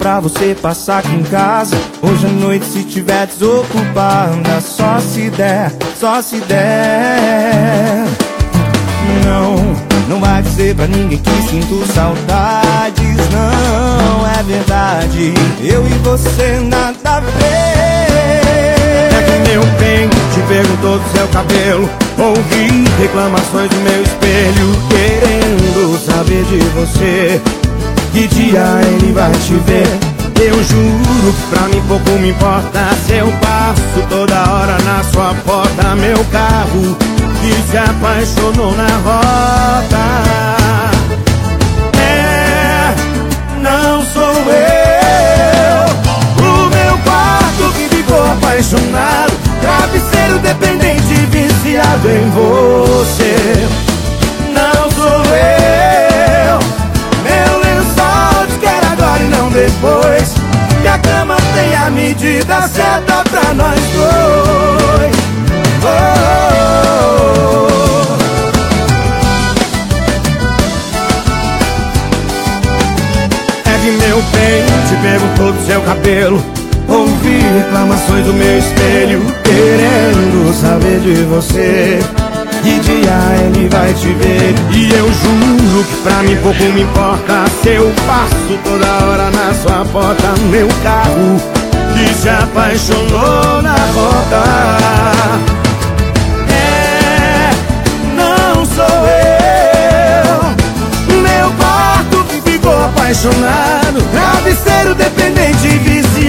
pra você passar aqui em casa hoje à noite se tiver desocupada. Só se der, só se der. Não vai dizer pra ninguém que sinto saudades. Não é verdade, eu e você nada a ver. É que meu bem te perguntou do seu cabelo, ouvi reclamações do meu espelho, querendo saber de você, que dia ele vai te ver. Eu juro que pra mim pouco me importa se eu passo toda hora na sua porta. Meu carro que se apaixonou na rota. É, não sou eu. O meu quarto que ficou apaixonado, travesseiro dependente, viciado em você. Não sou eu. Meu lençol te quer agora e não depois, que a cama tem a medida certa pra nós dois. É que meu bem te perguntou do seu cabelo, ouvi reclamações do meu espelho, querendo saber de você, que dia ele vai te ver. E eu juro que pra mim pouco me importa se eu passo toda hora na sua porta. Meu carro que se apaixonou na rota. É, não sou eu. Meu quarto que ficou apaixonado, travesseiro dependente, viciado